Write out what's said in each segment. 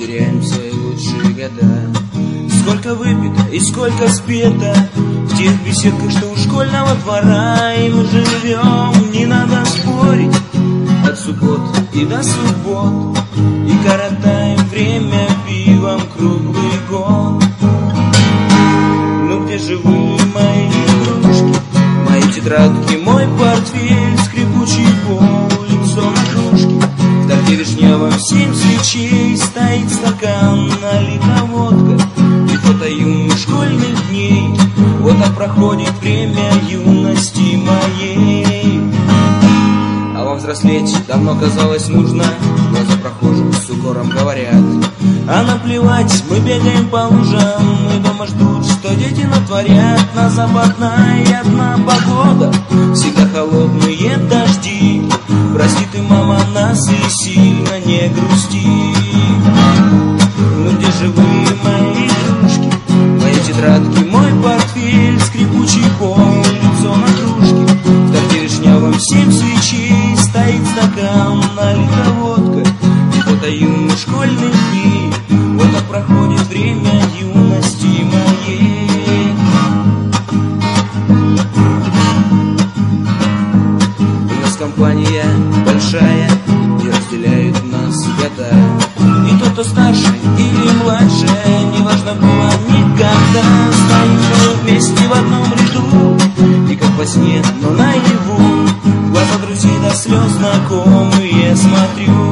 теряем свои лучшие года. Сколько выпито и сколько спето в тех беседках, что у школьного двора. И мы живем, не надо спорить, от суббот и до суббот, и коротаем время пивом круглый год. Ну где же вы, мои игрушки, мои тетрадки, мой портфель, скрипучий пол, лицо на кружке? В торте вишневом 7 свечей стоит стакан, налита водка и фото юных школьных дней. Вот так проходит время юности моей. А вам взрослеть давно казалось нужно, глаза прохожих с укором говорят: а наплевать, мы бегаем по лужам, мы дома ждут, что дети натворят. На западная и одна погода, всегда холодные дожди. Прости ты, мама, нас и сильно не грусти. Ну где же вы, мои игрушки, мои тетрадки, мой портфель, скрипучий пол, лицо на кружке? В торте вишневом 7 свечей стоит стакан, налита водка и фото юных школьных дней. Вот так проходит время юности моей. У нас компания большая, и разделяют нас года. И тот, кто старше или младше, неважно было никогда. Стоим мы вместе в одном ряду, и как во сне, но наяву, в глаза друзей до слез знакомые смотрю.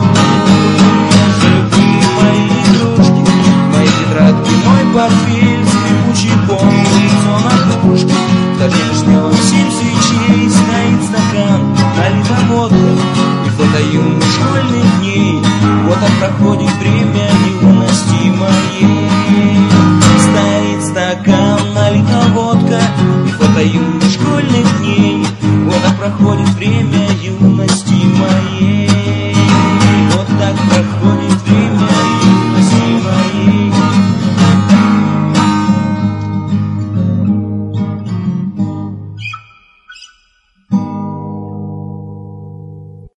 Мой портфель, скрипучий пол, лицо на кружке. В торте вишневом 7 свечей стоит стакан, налита водка и фото юных школьных дней. Вот так проходит время юности моей. Стоит стакан, налита водка и фото юных школьных дней. Вот так проходит время юности моей. Вот так проходит